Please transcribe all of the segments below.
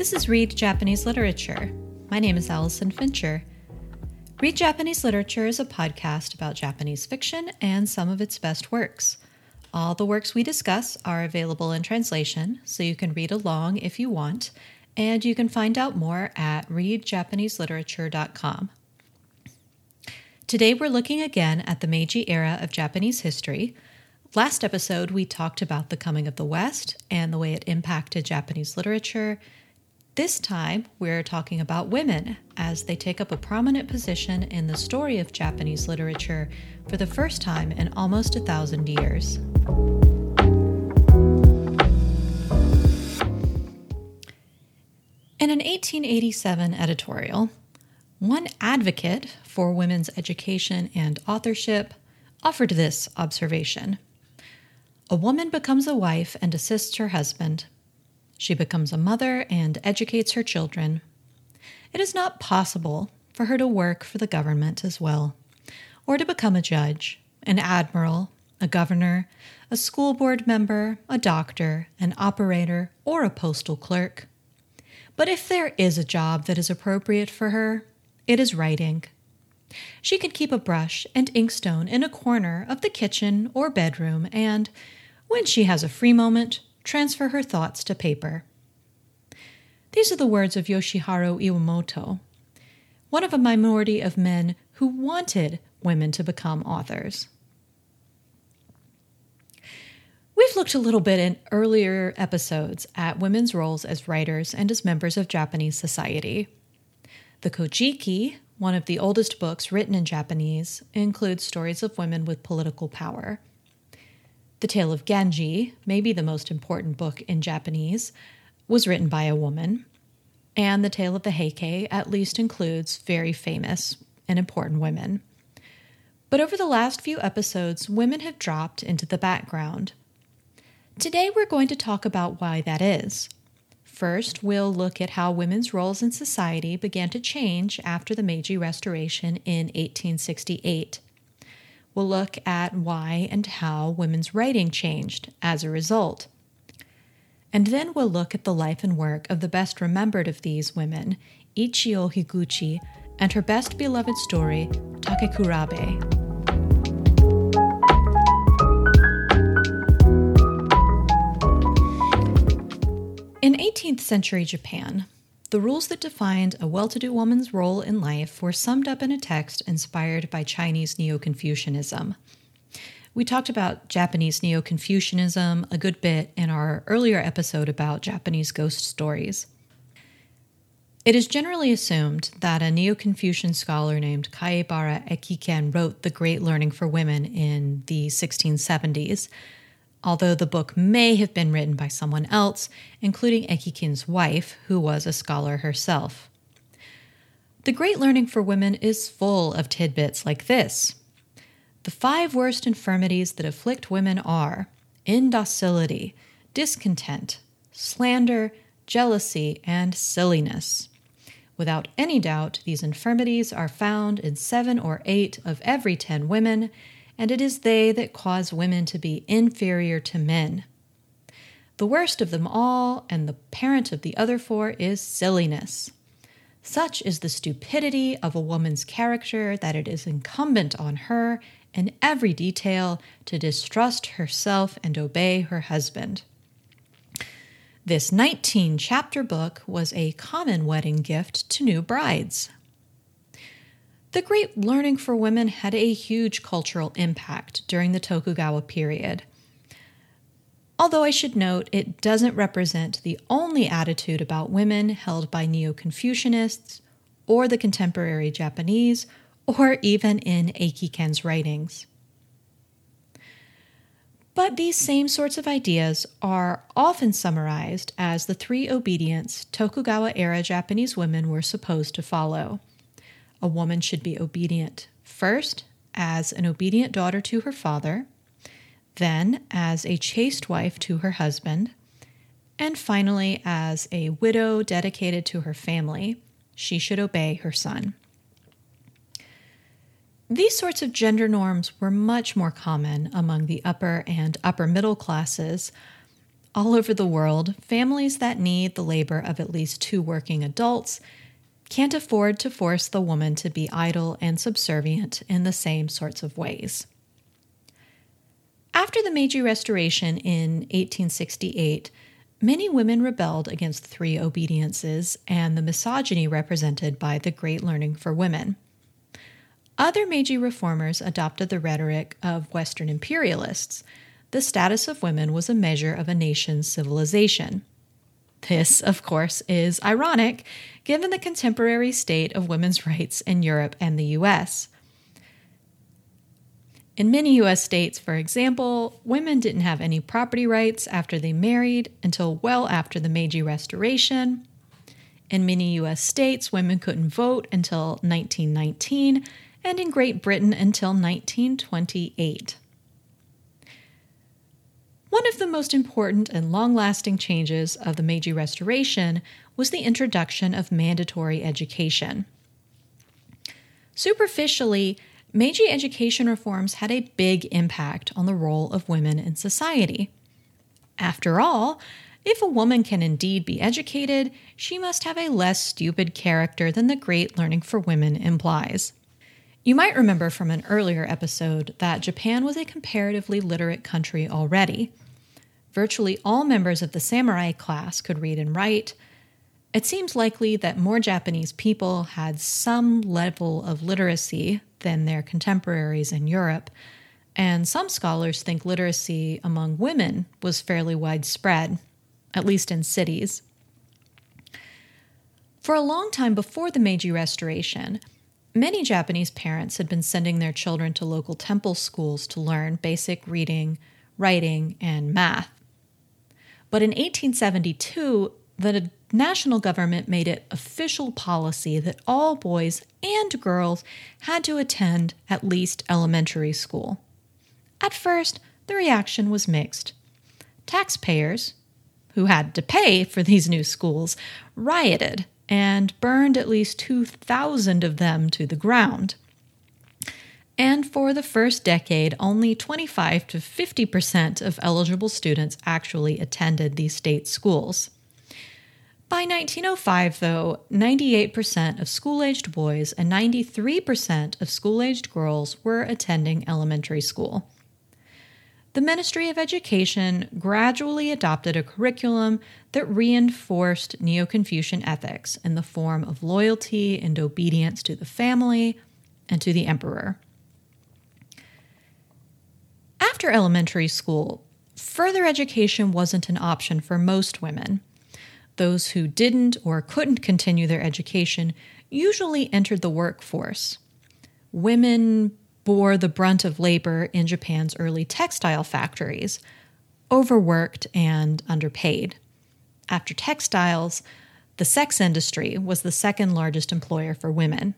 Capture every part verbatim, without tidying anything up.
This is Read Japanese Literature. My name is Allison Fincher. Read Japanese Literature is a podcast about Japanese fiction and some of its best works. All the works we discuss are available in translation, so you can read along if you want, and you can find out more at read japanese literature dot com. Today we're looking again at the Meiji era of Japanese history. Last episode we talked about the coming of the West and the way it impacted Japanese literature. This time we're talking about women as they take up a prominent position in the story of Japanese literature for the first time in almost a thousand years. In an eighteen eighty-seven editorial, one advocate for women's education and authorship offered this observation. A woman becomes a wife and assists her husband. She becomes a mother and educates her children. It is not possible for her to work for the government as well, or to become a judge, an admiral, a governor, a school board member, a doctor, an operator, or a postal clerk. But if there is a job that is appropriate for her, it is writing. She can keep a brush and inkstone in a corner of the kitchen or bedroom and, when she has a free moment, transfer her thoughts to paper. These are the words of Yoshiharu Iwamoto, one of a minority of men who wanted women to become authors. We've looked a little bit in earlier episodes at women's roles as writers and as members of Japanese society. The Kojiki, one of the oldest books written in Japanese, includes stories of women with political power. The Tale of Genji, maybe the most important book in Japanese, was written by a woman, and The Tale of the Heike at least includes very famous and important women. But over the last few episodes, women have dropped into the background. Today we're going to talk about why that is. First, we'll look at how women's roles in society began to change after the Meiji Restoration in eighteen sixty-eight. We'll look at why and how women's writing changed as a result. And then we'll look at the life and work of the best remembered of these women, Ichio Higuchi, and her best beloved story, Takekurabe. In eighteenth century Japan, the rules that defined a well-to-do woman's role in life were summed up in a text inspired by Chinese Neo-Confucianism. We talked about Japanese Neo-Confucianism a good bit in our earlier episode about Japanese ghost stories. It is generally assumed that a Neo-Confucian scholar named Kaibara Ekiken wrote The Great Learning for Women in the sixteen seventies, although the book may have been written by someone else, including Ekiken's wife, who was a scholar herself. The Great Learning for Women is full of tidbits like this. The five worst infirmities that afflict women are indocility, discontent, slander, jealousy, and silliness. Without any doubt, these infirmities are found in seven or eight of every ten women, and it is they that cause women to be inferior to men. The worst of them all, and the parent of the other four, is silliness. Such is the stupidity of a woman's character that it is incumbent on her, in every detail, to distrust herself and obey her husband. This nineteen-chapter book was a common wedding gift to new brides. The Great Learning for Women had a huge cultural impact during the Tokugawa period. Although I should note, it doesn't represent the only attitude about women held by Neo-Confucianists or the contemporary Japanese, or even in Ekiken's writings. But these same sorts of ideas are often summarized as the three obedience Tokugawa-era Japanese women were supposed to follow. A woman should be obedient first as an obedient daughter to her father, then as a chaste wife to her husband, and finally as a widow dedicated to her family. She should obey her son. These sorts of gender norms were much more common among the upper and upper middle classes, All over the world, families that need the labor of at least two working adults can't afford to force the woman to be idle and subservient in the same sorts of ways. After the Meiji Restoration in eighteen sixty-eight, many women rebelled against the three obediences and the misogyny represented by the Great Learning for Women. Other Meiji reformers adopted the rhetoric of Western imperialists. The status of women was a measure of a nation's civilization. This, of course, is ironic given the contemporary state of women's rights in Europe and the U S. In many U S states, for example, women didn't have any property rights after they married until well after the Meiji Restoration. In many U S states, women couldn't vote until nineteen nineteen, and in Great Britain until nineteen twenty-eight. One of the most important and long-lasting changes of the Meiji Restoration was the introduction of mandatory education. Superficially, Meiji education reforms had a big impact on the role of women in society. After all, if a woman can indeed be educated, she must have a less stupid character than the Great Learning for Women implies. You might remember from an earlier episode that Japan was a comparatively literate country already. Virtually all members of the samurai class could read and write. It seems likely that more Japanese people had some level of literacy than their contemporaries in Europe, and some scholars think literacy among women was fairly widespread, at least in cities. For a long time before the Meiji Restoration, many Japanese parents had been sending their children to local temple schools to learn basic reading, writing, and math. But in eighteen seventy-two, the national government made it official policy that all boys and girls had to attend at least elementary school. At first, the reaction was mixed. Taxpayers, who had to pay for these new schools, rioted and burned at least two thousand of them to the ground. And for the first decade, only twenty-five to fifty percent of eligible students actually attended these state schools. By nineteen oh five, though, ninety-eight percent of school-aged boys and ninety-three percent of school-aged girls were attending elementary school. The Ministry of Education gradually adopted a curriculum that reinforced Neo-Confucian ethics in the form of loyalty and obedience to the family and to the emperor. After elementary school, further education wasn't an option for most women. Those who didn't or couldn't continue their education usually entered the workforce. Women bore the brunt of labor in Japan's early textile factories, overworked and underpaid. After textiles, the sex industry was the second largest employer for women.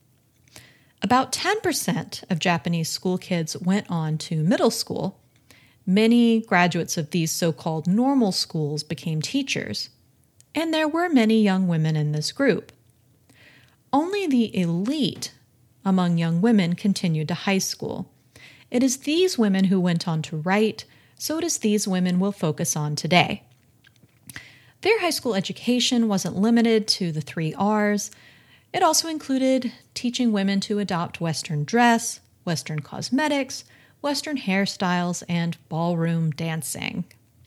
About ten percent of Japanese school kids went on to middle school. Many graduates of these so-called normal schools became teachers, and there were many young women in this group. Only the elite among young women continued to high school. It is these women who went on to write, so it is these women we'll focus on today. Their high school education wasn't limited to the three R's. It also included teaching women to adopt Western dress, Western cosmetics, Western hairstyles, and ballroom dancing.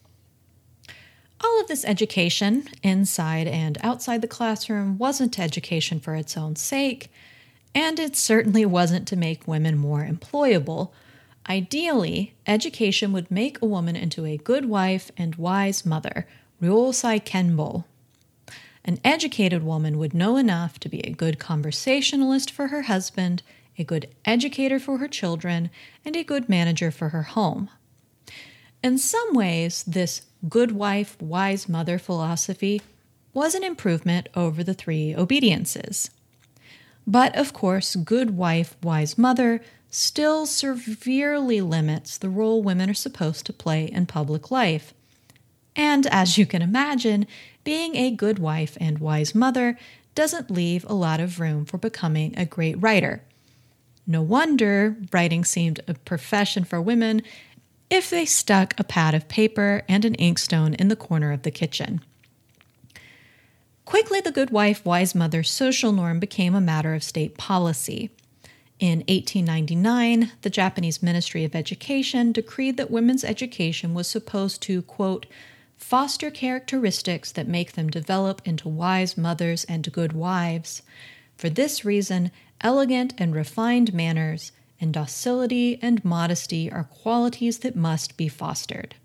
All of this education, inside and outside the classroom, wasn't education for its own sake, and it certainly wasn't to make women more employable. Ideally, education would make a woman into a good wife and wise mother, Ryosai Kenbo. An educated woman would know enough to be a good conversationalist for her husband, a good educator for her children, and a good manager for her home. In some ways, this good wife, wise mother philosophy was an improvement over the three obediences. But, of course, good wife, wise mother still severely limits the role women are supposed to play in public life. And as you can imagine, being a good wife and wise mother doesn't leave a lot of room for becoming a great writer. No wonder writing seemed a profession for women. if they stuck a pad of paper and an inkstone in the corner of the kitchen. Quickly, the good wife, wise mother social norm became a matter of state policy. In eighteen ninety-nine, the Japanese Ministry of Education decreed that women's education was supposed to, quote, foster characteristics that make them develop into wise mothers and good wives. For this reason, elegant and refined manners and docility and modesty are qualities that must be fostered.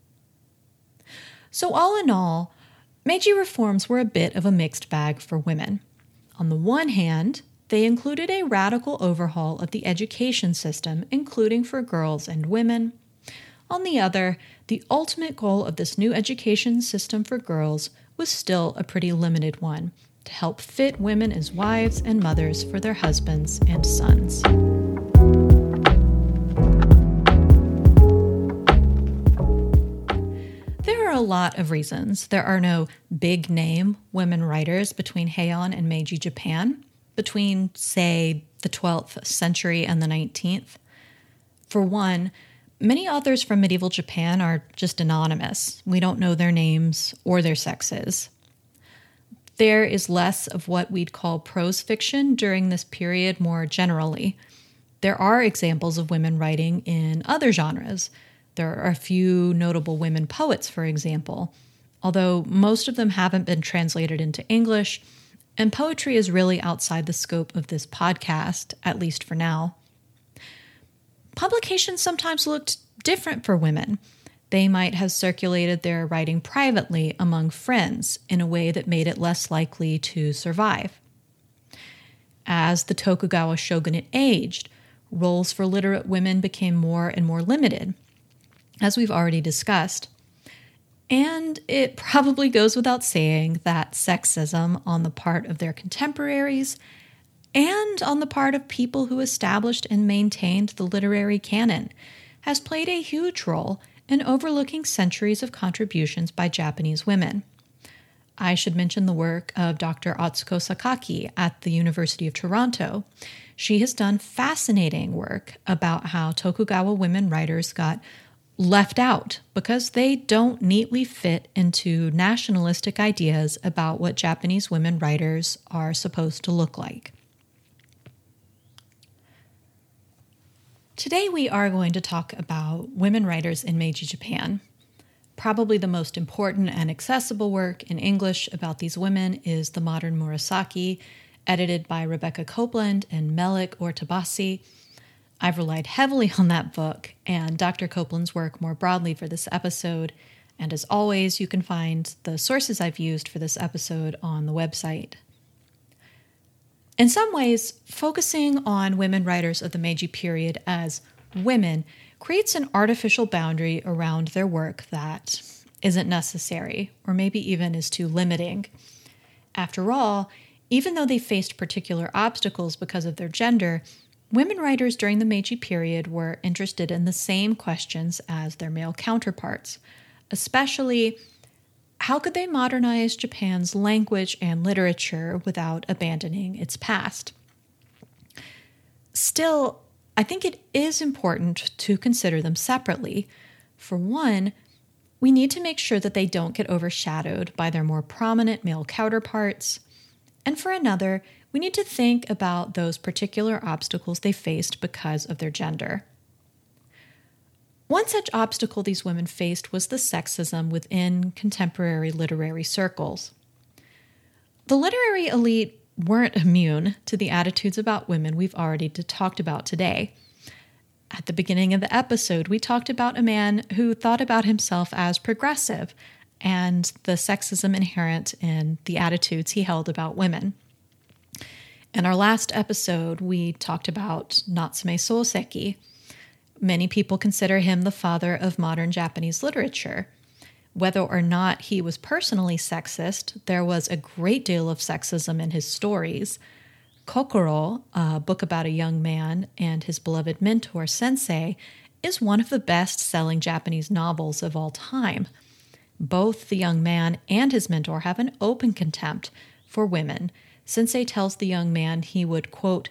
So all in all, Meiji reforms were a bit of a mixed bag for women. On the one hand, they included a radical overhaul of the education system, including for girls and women. On the other, the ultimate goal of this new education system for girls was still a pretty limited one, to help fit women as wives and mothers for their husbands and sons. There are a lot of reasons there are no big-name women writers between Heian and Meiji Japan, between, say, the twelfth century and the nineteenth. For one, many authors from medieval Japan are just anonymous. We don't know their names or their sexes. There is less of what we'd call prose fiction during this period more generally. There are examples of women writing in other genres. There are a few notable women poets, for example, although most of them haven't been translated into English, and poetry is really outside the scope of this podcast, at least for now. Publications sometimes looked different for women. They might have circulated their writing privately among friends in a way that made it less likely to survive. As the Tokugawa shogunate aged, roles for literate women became more and more limited, as we've already discussed. And it probably goes without saying that sexism on the part of their contemporaries and on the part of people who established and maintained the literary canon has played a huge role in overlooking centuries of contributions by Japanese women. I should mention the work of Doctor Atsuko Sakaki at the University of Toronto. She has done fascinating work about how Tokugawa women writers got left out because they don't neatly fit into nationalistic ideas about what Japanese women writers are supposed to look like. Today we are going to talk about women writers in Meiji Japan. Probably the most important and accessible work in English about these women is The Modern Murasaki, edited by Rebecca Copeland and Melik Ortabasi. I've relied heavily on that book and Doctor Copeland's work more broadly for this episode, and as always, you can find the sources I've used for this episode on the website. In some ways, focusing on women writers of the Meiji period as women creates an artificial boundary around their work that isn't necessary, or maybe even is too limiting. After all, even though they faced particular obstacles because of their gender, women writers during the Meiji period were interested in the same questions as their male counterparts, especially how could they modernize Japan's language and literature without abandoning its past? Still, I think it is important to consider them separately. For one, we need to make sure that they don't get overshadowed by their more prominent male counterparts. And for another, we need to think about those particular obstacles they faced because of their gender. One such obstacle these women faced was the sexism within contemporary literary circles. The literary elite weren't immune to the attitudes about women we've already talked about today. At the beginning of the episode, we talked about a man who thought about himself as progressive and the sexism inherent in the attitudes he held about women. In our last episode, we talked about Natsume Soseki. Many people consider him the father of modern Japanese literature. Whether or not he was personally sexist, there was a great deal of sexism in his stories. Kokoro, a book about a young man and his beloved mentor, Sensei, is one of the best-selling Japanese novels of all time. Both the young man and his mentor have an open contempt for women. Sensei tells the young man he would, quote,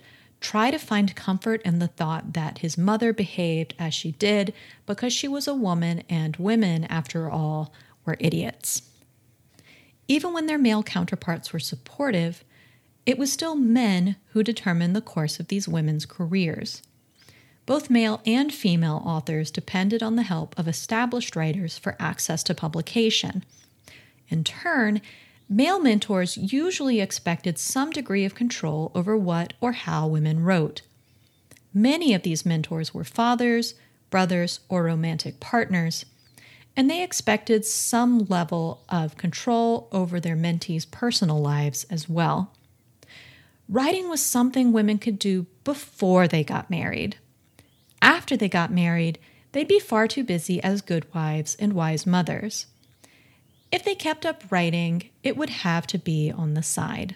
try to find comfort in the thought that his mother behaved as she did because she was a woman and women, after all, were idiots. Even when their male counterparts were supportive, it was still men who determined the course of these women's careers. Both male and female authors depended on the help of established writers for access to publication. In turn, male mentors usually expected some degree of control over what or how women wrote. Many of these mentors were fathers, brothers, or romantic partners, and they expected some level of control over their mentees' personal lives as well. Writing was something women could do before they got married. After they got married, they'd be far too busy as good wives and wise mothers. If they kept up writing, it would have to be on the side.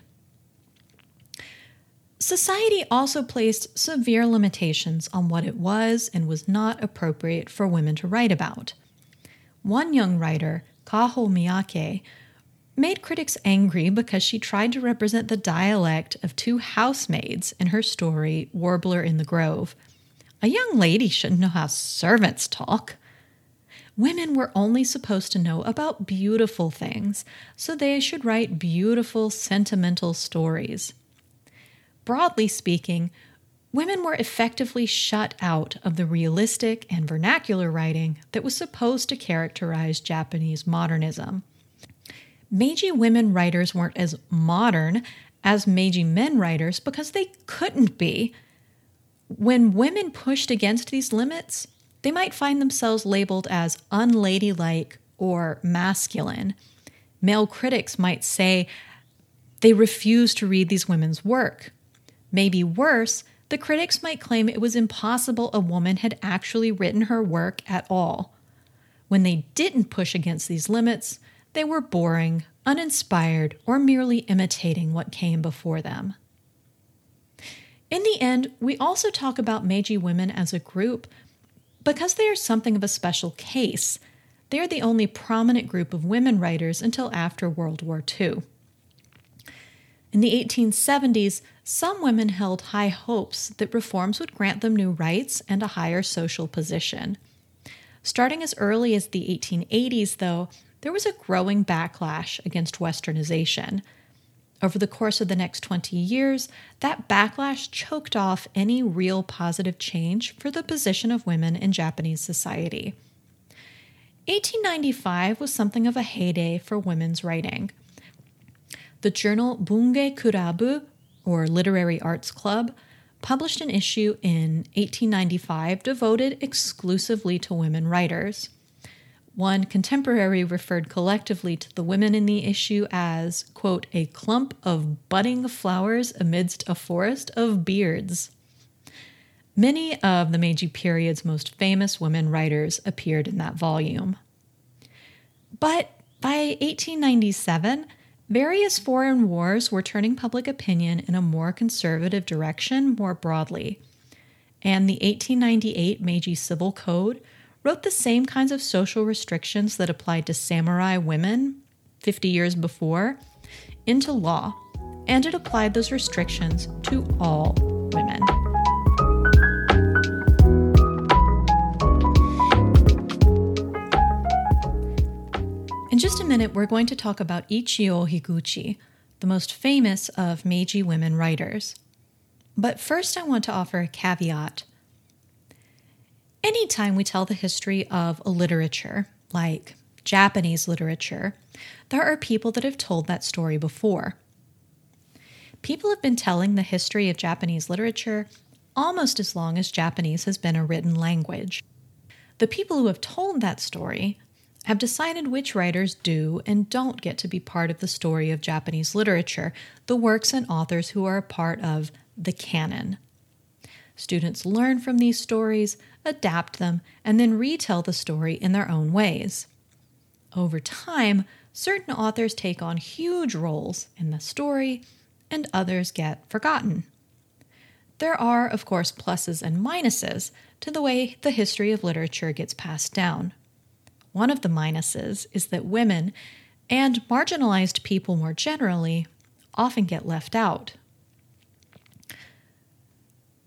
Society also placed severe limitations on what it was and was not appropriate for women to write about. One young writer, Kaho Miyake, made critics angry because she tried to represent the dialect of two housemaids in her story, Warbler in the Grove. A young lady shouldn't know how servants talk. Women were only supposed to know about beautiful things, so they should write beautiful, sentimental stories. Broadly speaking, women were effectively shut out of the realistic and vernacular writing that was supposed to characterize Japanese modernism. Meiji women writers weren't as modern as Meiji men writers because they couldn't be. When women pushed against these limits, they might find themselves labeled as unladylike or masculine. Male critics might say they refused to read these women's work. Maybe worse, the critics might claim it was impossible a woman had actually written her work at all. When they didn't push against these limits, they were boring, uninspired, or merely imitating what came before them. In the end, we also talk about Meiji women as a group because they are something of a special case. They are the only prominent group of women writers until after World War Two. In the eighteen seventies, some women held high hopes that reforms would grant them new rights and a higher social position. Starting as early as the eighteen eighties, though, there was a growing backlash against westernization. Over the course of the next twenty years, that backlash choked off any real positive change for the position of women in Japanese society. eighteen ninety-five was something of a heyday for women's writing. The journal Bunge Kurabu, or Literary Arts Club, published an issue in eighteen ninety-five devoted exclusively to women writers. One contemporary referred collectively to the women in the issue as, quote, a clump of budding flowers amidst a forest of beards. Many of the Meiji period's most famous women writers appeared in that volume. But by eighteen ninety-seven, various foreign wars were turning public opinion in a more conservative direction more broadly, and the eighteen ninety-eight Meiji Civil Code wrote the same kinds of social restrictions that applied to samurai women fifty years before into law, and it applied those restrictions to all women. In just a minute, we're going to talk about Ichio Higuchi, the most famous of Meiji women writers. But first, I want to offer a caveat. Anytime we tell the history of a literature, like Japanese literature, there are people that have told that story before. People have been telling the history of Japanese literature almost as long as Japanese has been a written language. The people who have told that story have decided which writers do and don't get to be part of the story of Japanese literature, the works and authors who are a part of the canon. Students learn from these stories, adapt them, and then retell the story in their own ways. Over time, certain authors take on huge roles in the story, and others get forgotten. There are, of course, pluses and minuses to the way the history of literature gets passed down. One of the minuses is that women, and marginalized people more generally, often get left out.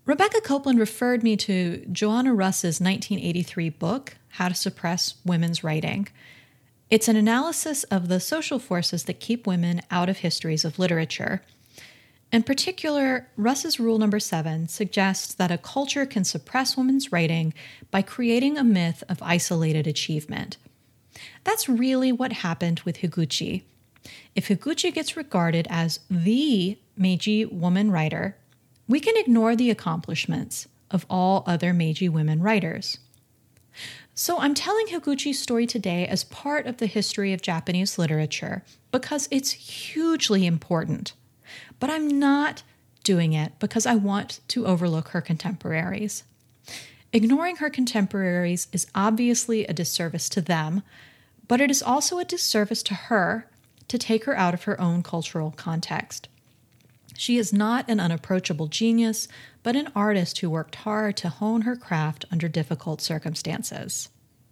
Rebecca Copeland referred me to Joanna Russ's nineteen eighty-three book, How to Suppress Women's Writing. It's an analysis of the social forces that keep women out of histories of literature. In particular, Russ's rule number seven suggests that a culture can suppress women's writing by creating a myth of isolated achievement. That's really what happened with Higuchi. If Higuchi gets regarded as the Meiji woman writer, we can ignore the accomplishments of all other Meiji women writers. So I'm telling Higuchi's story today as part of the history of Japanese literature because it's hugely important. But I'm not doing it because I want to overlook her contemporaries. Ignoring her contemporaries is obviously a disservice to them, but it is also a disservice to her to take her out of her own cultural context. She is not an unapproachable genius, but an artist who worked hard to hone her craft under difficult circumstances.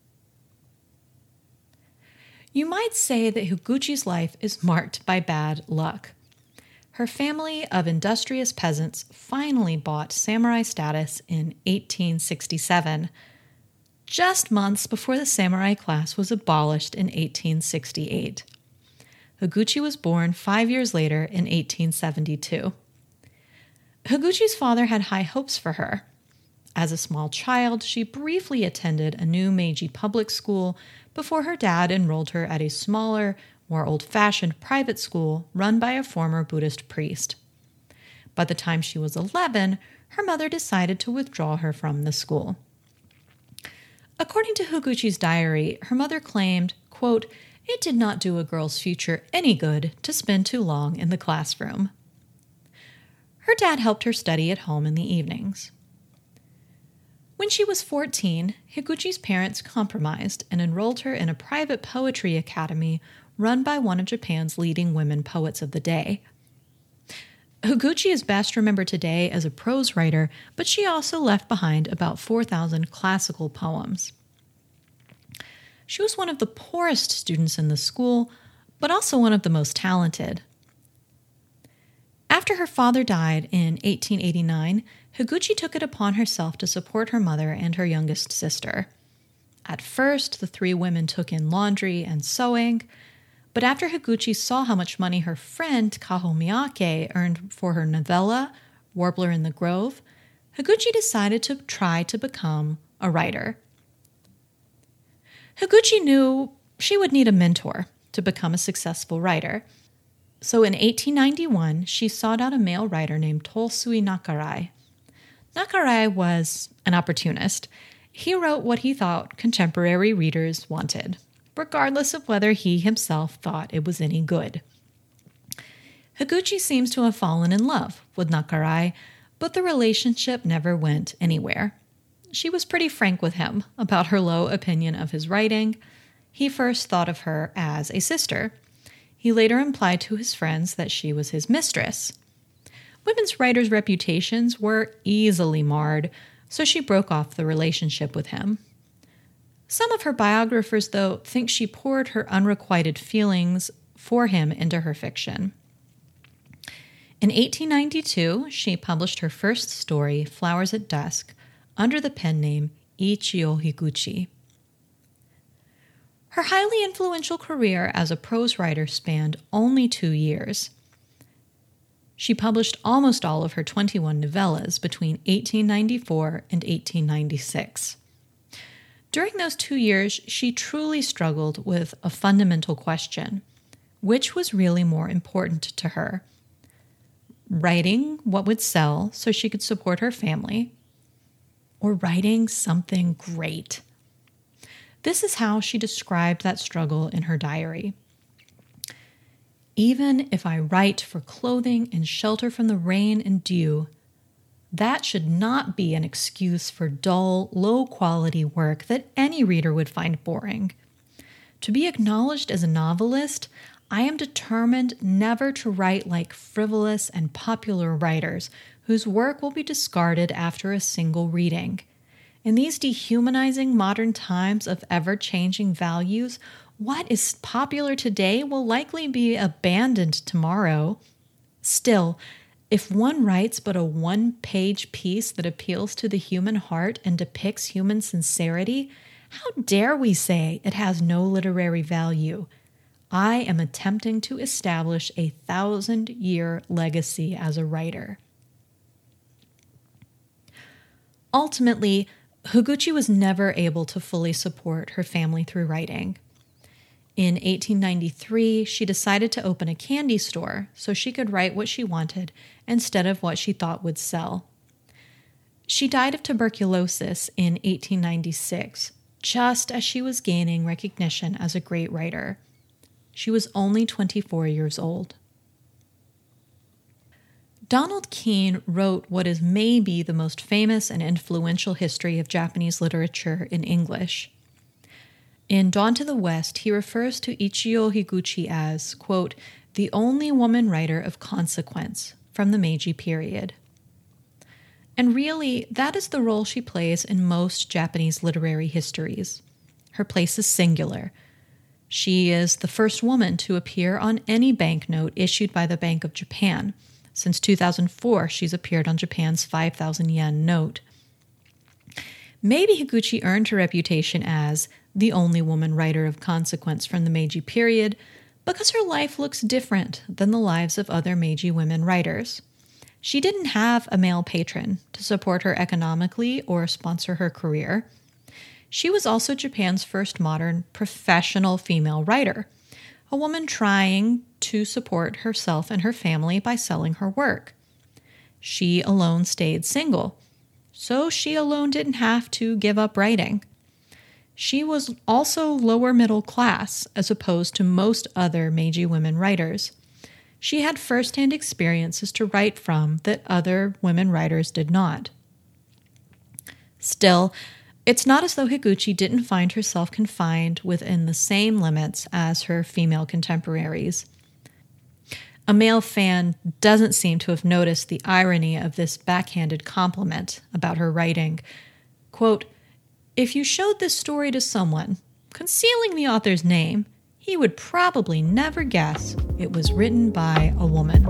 You might say that Higuchi's life is marked by bad luck. Her family of industrious peasants finally bought samurai status in eighteen sixty-seven, just months before the samurai class was abolished in eighteen sixty-eight. Higuchi was born five years later in eighteen seventy-two. Higuchi's father had high hopes for her. As a small child, she briefly attended a new Meiji public school before her dad enrolled her at a smaller, more old-fashioned private school run by a former Buddhist priest. By the time she was eleven, her mother decided to withdraw her from the school. According to Higuchi's diary, her mother claimed, quote, "It did not do a girl's future any good to spend too long in the classroom." Her dad helped her study at home in the evenings. When she was fourteen, Higuchi's parents compromised and enrolled her in a private poetry academy run by one of Japan's leading women poets of the day. Higuchi is best remembered today as a prose writer, but she also left behind about four thousand classical poems. She was one of the poorest students in the school, but also one of the most talented. After her father died in eighteen eighty-nine, Higuchi took it upon herself to support her mother and her youngest sister. At first, the three women took in laundry and sewing, but after Higuchi saw how much money her friend Kaho Miyake earned for her novella, Warbler in the Grove, Higuchi decided to try to become a writer. Higuchi knew she would need a mentor to become a successful writer. So in eighteen ninety-one, she sought out a male writer named Tolsui Nakarai. Nakarai was an opportunist. He wrote what he thought contemporary readers wanted, regardless of whether he himself thought it was any good. Higuchi seems to have fallen in love with Nakarai, but the relationship never went anywhere. She was pretty frank with him about her low opinion of his writing. He first thought of her as a sister. He later implied to his friends that she was his mistress. Women's writers' reputations were easily marred, so she broke off the relationship with him. Some of her biographers, though, think she poured her unrequited feelings for him into her fiction. In eighteen ninety-two, she published her first story, Flowers at Dusk, under the pen name Ichio Higuchi. Her highly influential career as a prose writer spanned only two years. She published almost all of her twenty-one novellas between eighteen ninety-four and eighteen ninety-six. During those two years, she truly struggled with a fundamental question. Which was really more important to her? Writing what would sell so she could support her family, or writing something great? This is how she described that struggle in her diary. Even if I write for clothing and shelter from the rain and dew, that should not be an excuse for dull, low-quality work that any reader would find boring. To be acknowledged as a novelist, I am determined never to write like frivolous and popular writers whose work will be discarded after a single reading. In these dehumanizing modern times of ever-changing values, what is popular today will likely be abandoned tomorrow. Still, If one writes but a one-page piece that appeals to the human heart and depicts human sincerity, how dare we say it has no literary value? I am attempting to establish a thousand-year legacy as a writer. Ultimately, Higuchi was never able to fully support her family through writing. In eighteen ninety-three, she decided to open a candy store so she could write what she wanted instead of what she thought would sell. She died of tuberculosis in eighteen ninety-six, just as she was gaining recognition as a great writer. She was only twenty-four years old. Donald Keene wrote what is maybe the most famous and influential history of Japanese literature in English. In Dawn to the West, he refers to Ichio Higuchi as, quote, the only woman writer of consequence from the Meiji period. And really, that is the role she plays in most Japanese literary histories. Her place is singular. She is the first woman to appear on any banknote issued by the Bank of Japan. Since two thousand four, she's appeared on Japan's five thousand yen note. Maybe Higuchi earned her reputation as the only woman writer of consequence from the Meiji period because her life looks different than the lives of other Meiji women writers. She didn't have a male patron to support her economically or sponsor her career. She was also Japan's first modern professional female writer, a woman trying to support herself and her family by selling her work. She alone stayed single, so she alone didn't have to give up writing. She was also lower middle class as opposed to most other Meiji women writers. She had first-hand experiences to write from that other women writers did not. Still, it's not as though Higuchi didn't find herself confined within the same limits as her female contemporaries. A male fan doesn't seem to have noticed the irony of this backhanded compliment about her writing. Quote, if you showed this story to someone, concealing the author's name, he would probably never guess it was written by a woman.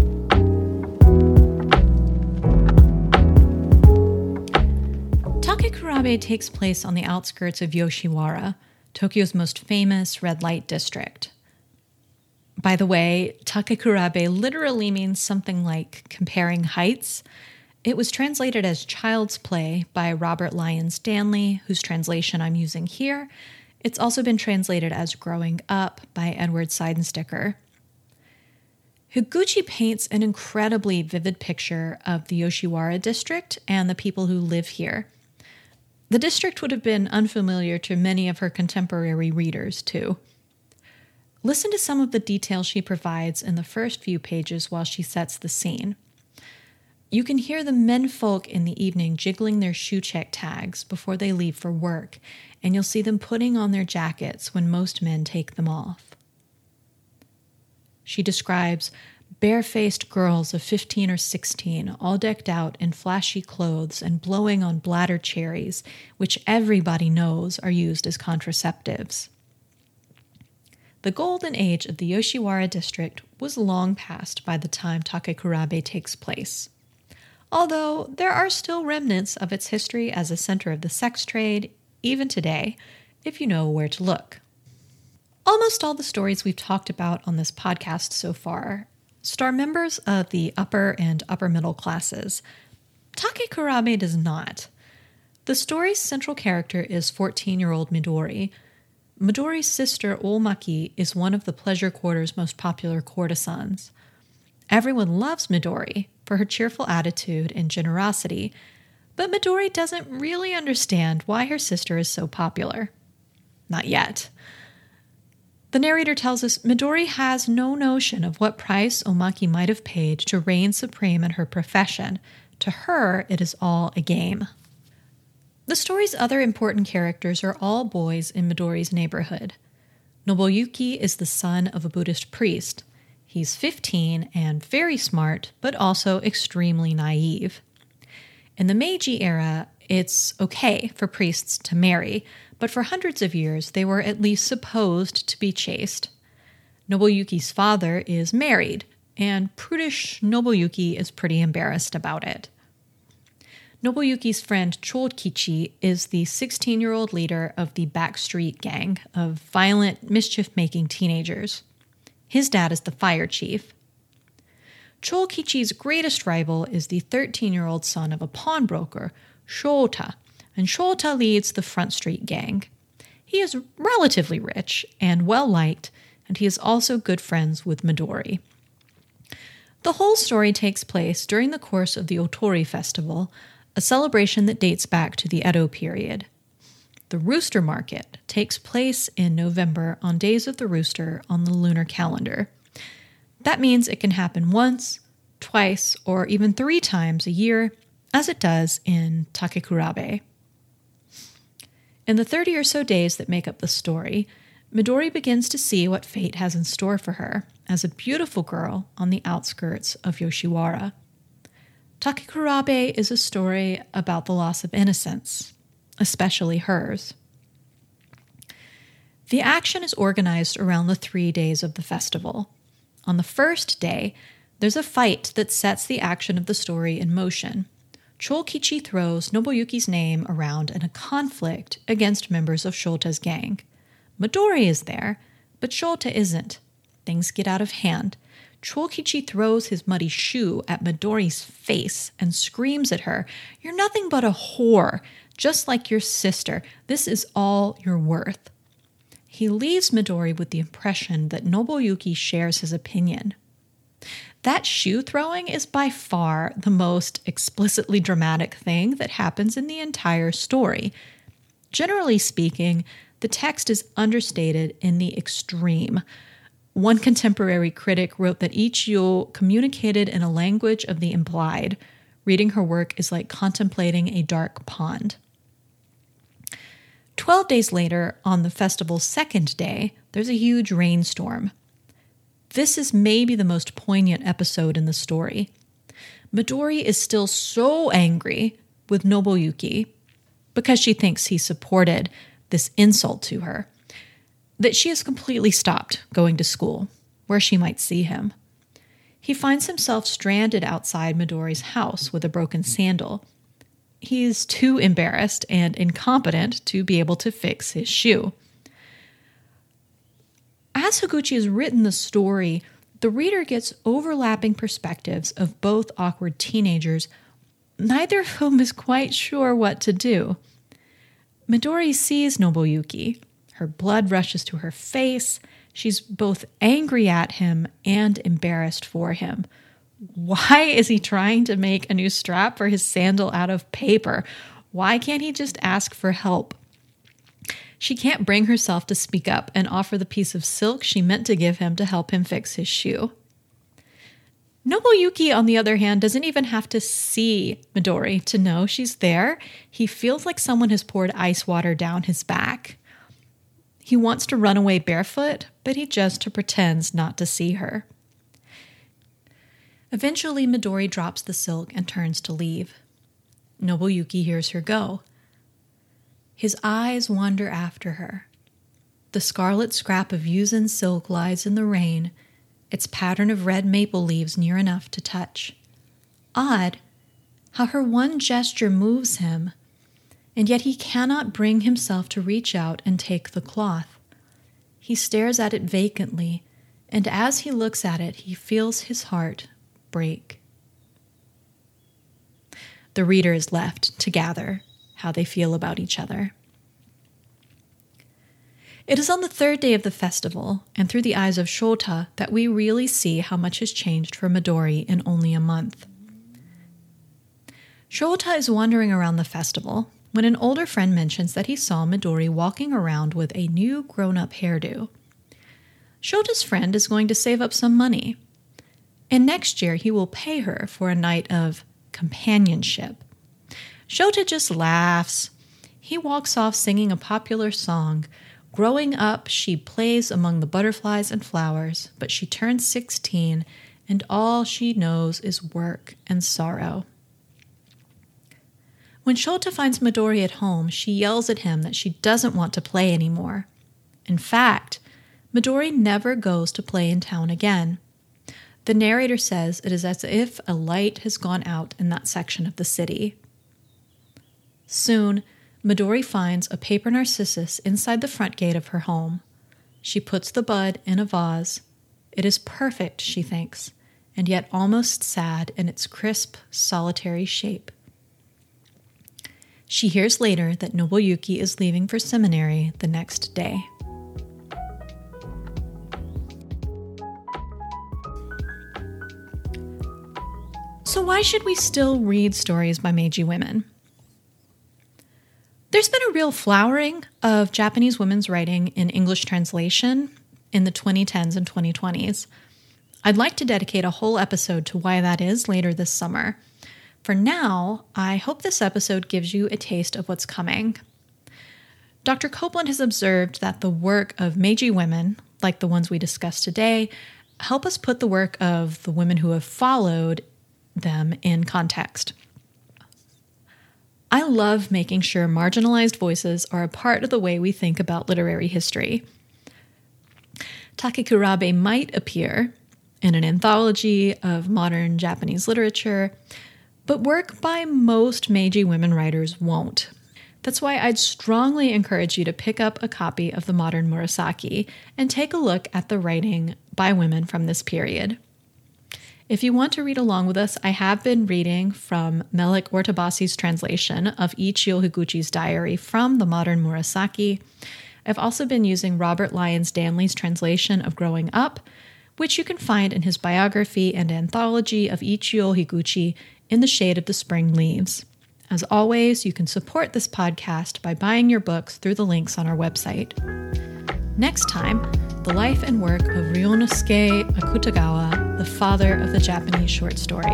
Takekurabe takes place on the outskirts of Yoshiwara, Tokyo's most famous red light district. By the way, Takekurabe literally means something like comparing heights. It was translated as Child's Play by Robert Lyon Stanley, whose translation I'm using here. It's also been translated as Growing Up by Edward Seidensticker. Higuchi paints an incredibly vivid picture of the Yoshiwara district and the people who live here. The district would have been unfamiliar to many of her contemporary readers, too. Listen to some of the details she provides in the first few pages while she sets the scene. You can hear the menfolk in the evening jiggling their shoe check tags before they leave for work, and you'll see them putting on their jackets when most men take them off. She describes barefaced girls of fifteen or sixteen, all decked out in flashy clothes and blowing on bladder cherries, which everybody knows are used as contraceptives. The golden age of the Yoshiwara district was long past by the time Takekurabe takes place. Although there are still remnants of its history as a center of the sex trade, even today, if you know where to look. Almost all the stories we've talked about on this podcast so far star members of the upper and upper middle classes. Takekurabe does not. The story's central character is fourteen-year-old Midori. Midori's sister, Olmaki, is one of the pleasure quarter's most popular courtesans. Everyone loves Midori for her cheerful attitude and generosity, but Midori doesn't really understand why her sister is so popular. Not yet. The narrator tells us Midori has no notion of what price Olmaki might have paid to reign supreme in her profession. To her, it is all a game. The story's other important characters are all boys in Midori's neighborhood. Nobuyuki is the son of a Buddhist priest. He's fifteen and very smart, but also extremely naive. In the Meiji era, it's okay for priests to marry, but for hundreds of years they were at least supposed to be chaste. Nobuyuki's father is married, and prudish Nobuyuki is pretty embarrassed about it. Nobuyuki's friend Chokichi is the sixteen-year-old leader of the Backstreet Gang of violent, mischief-making teenagers. His dad is the fire chief. Chokichi's greatest rival is the thirteen-year-old son of a pawnbroker, Shota, and Shota leads the Front Street Gang. He is relatively rich and well-liked, and he is also good friends with Midori. The whole story takes place during the course of the Otori Festival, a celebration that dates back to the Edo period. The Rooster Market takes place in November on days of the rooster on the lunar calendar. That means it can happen once, twice, or even three times a year, as it does in Takekurabe. In the thirty or so days that make up the story, Midori begins to see what fate has in store for her as a beautiful girl on the outskirts of Yoshiwara. Takekurabe is a story about the loss of innocence, especially hers. The action is organized around the three days of the festival. On the first day, there's a fight that sets the action of the story in motion. Chokichi throws Nobuyuki's name around in a conflict against members of Shota's gang. Midori is there, but Shota isn't. Things get out of hand. Chokichi throws his muddy shoe at Midori's face and screams at her, "You're nothing but a whore, just like your sister. This is all you're worth." He leaves Midori with the impression that Nobuyuki shares his opinion. That shoe throwing is by far the most explicitly dramatic thing that happens in the entire story. Generally speaking, the text is understated in the extreme. One contemporary critic wrote that Ichiyo communicated in a language of the implied. Reading her work is like contemplating a dark pond. Twelve days later, on the festival's second day, there's a huge rainstorm. This is maybe the most poignant episode in the story. Midori is still so angry with Nobuyuki because she thinks he supported this insult to her, that she has completely stopped going to school, where she might see him. He finds himself stranded outside Midori's house with a broken sandal. He is too embarrassed and incompetent to be able to fix his shoe. As Higuchi has written the story, the reader gets overlapping perspectives of both awkward teenagers, neither of whom is quite sure what to do. Midori sees Nobuyuki. Her blood rushes to her face. She's both angry at him and embarrassed for him. Why is he trying to make a new strap for his sandal out of paper? Why can't he just ask for help? She can't bring herself to speak up and offer the piece of silk she meant to give him to help him fix his shoe. Nobuyuki, on the other hand, doesn't even have to see Midori to know she's there. He feels like someone has poured ice water down his back. He wants to run away barefoot, but he just pretends not to see her. Eventually, Midori drops the silk and turns to leave. Nobuyuki hears her go. His eyes wander after her. The scarlet scrap of Yuzen silk lies in the rain, its pattern of red maple leaves near enough to touch. Odd how her one gesture moves him, and yet he cannot bring himself to reach out and take the cloth. He stares at it vacantly, and as he looks at it, he feels his heart break. The reader is left to gather how they feel about each other. It is on the third day of the festival, and through the eyes of Shota, that we really see how much has changed for Midori in only a month. Shota is wandering around the festival when an older friend mentions that he saw Midori walking around with a new grown-up hairdo. Shota's friend is going to save up some money, and next year he will pay her for a night of companionship. Shota just laughs. He walks off singing a popular song. Growing up, she plays among the butterflies and flowers, but she turns sixteen, and all she knows is work and sorrow. When Shota finds Midori at home, she yells at him that she doesn't want to play anymore. In fact, Midori never goes to play in town again. The narrator says it is as if a light has gone out in that section of the city. Soon, Midori finds a paper narcissus inside the front gate of her home. She puts the bud in a vase. It is perfect, she thinks, and yet almost sad in its crisp, solitary shape. She hears later that Nobuyuki is leaving for seminary the next day. So why should we still read stories by Meiji women? There's been a real flowering of Japanese women's writing in English translation in the twenty tens and twenty twenties. I'd like to dedicate a whole episode to why that is later this summer. For now, I hope this episode gives you a taste of what's coming. Doctor Copeland has observed that the work of Meiji women, like the ones we discussed today, help us put the work of the women who have followed them in context. I love making sure marginalized voices are a part of the way we think about literary history. Takekurabe might appear in an anthology of modern Japanese literature, but work by most Meiji women writers won't. That's why I'd strongly encourage you to pick up a copy of the modern Murasaki and take a look at the writing by women from this period. If you want to read along with us, I have been reading from Melik Ortabasi's translation of Ichio Higuchi's diary from the modern Murasaki. I've also been using Robert Lyons Danley's translation of Growing Up, which you can find in his biography and anthology of Ichio Higuchi, In the Shade of the Spring Leaves. As always, you can support this podcast by buying your books through the links on our website. Next time, the life and work of Ryunosuke Akutagawa, the father of the Japanese short story.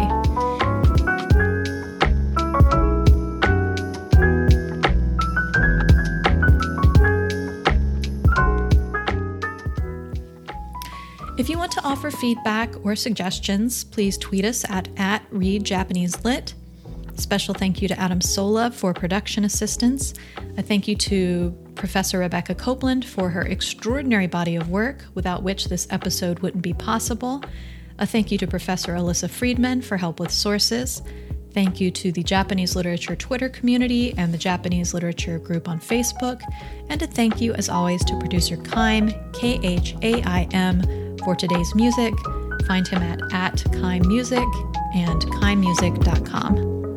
If you want to offer feedback or suggestions, please tweet us at, at ReadJapaneseLit. Special thank you to Adam Sola for production assistance. A thank you to Professor Rebecca Copeland for her extraordinary body of work, without which this episode wouldn't be possible. A thank you to Professor Alyssa Friedman for help with sources. Thank you to the Japanese Literature Twitter community and the Japanese Literature group on Facebook. And a thank you, as always, to producer Chaim, K H A I M, for today's music. Find him at, at Chaim Music and chaim music dot com.